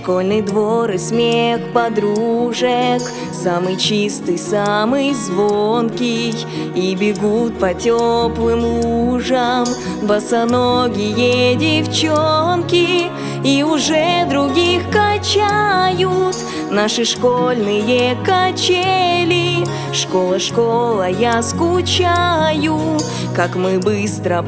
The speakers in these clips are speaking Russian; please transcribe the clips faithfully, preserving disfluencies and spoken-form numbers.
Школьный двор и смех подружек, самый чистый, самый звонкий. И бегут по теплым лужам босоногие девчонки, и уже других качают наши школьные качели. Школа, школа, я скучаю, как мы быстро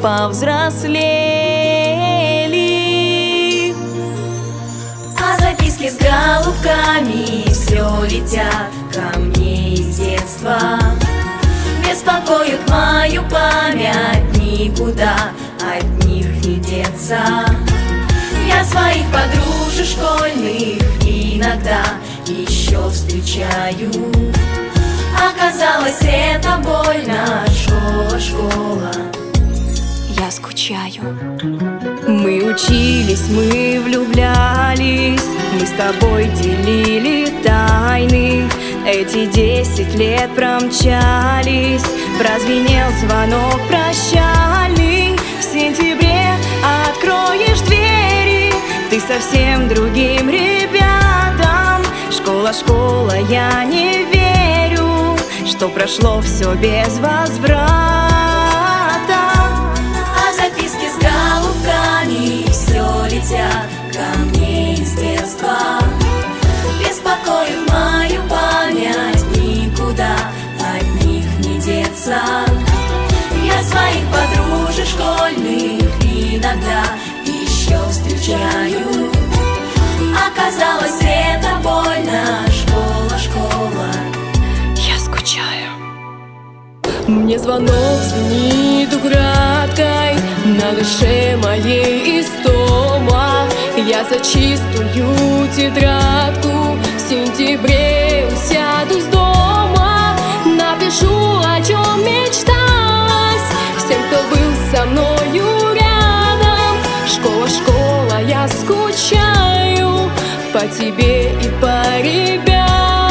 повзрослели. А записки с голубками все летят ко мне из детства, беспокоят мою память, никуда от них не деться. Я своих подружек школьных иногда еще встречаю. Оказалось, это больно. Школа, школа, я скучаю. Мы учились, мы влюблялись, мы с тобой делили тайны. Эти десять лет промчались, прозвенел звонок прощальный. В сентябре откроешь двери ты совсем другим ребятам. Школа, школа, я не верю, что прошло все без возврата. А записки с голубками все летят ко мне из детства, беспокоят мою память, никуда от них не деться. Я своих подружек школьных иногда еще встречаю. Оказалось, это больно. Школа, школа, я скучаю. Мне звонок звенит украдкой, на душе моей истома. Я за чистую тетрадку в сентябре усяду с дома. Напишу, о чем мечталось всем, кто был со мною рядом. Школа, школа, я скучаю по тебе и по ребятам.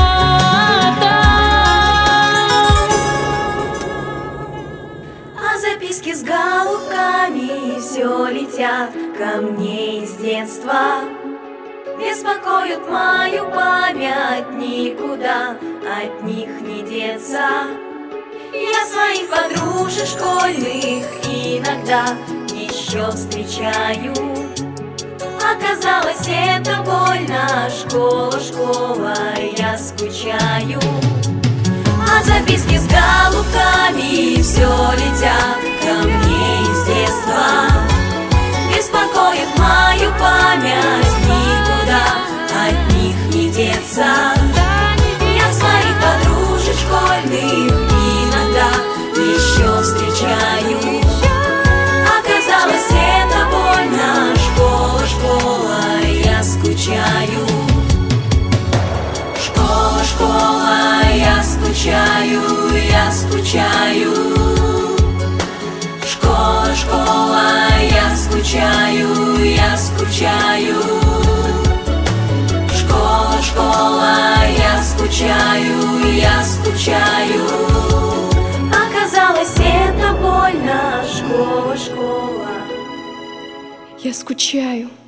А записки с голубками все летят ко мне из детства, беспокоят мою память, никуда от них не деться. Я своих подружек школьных иногда еще встречаю. Оказалось, это больно. Школа, школа, я скучаю. А записки с голубками все летят ко мне из детства, беспокоит мою память, никуда от них не деться. Я своих подружек школьных иногда еще встречаю. Оказалось, это больно. Школа, школа, я скучаю. Школа, школа, я скучаю, я скучаю. Школа, школа, я скучаю, я скучаю. Школа, школа, я скучаю, я скучаю. Оказалось, это больно. Школа, школа, я скучаю.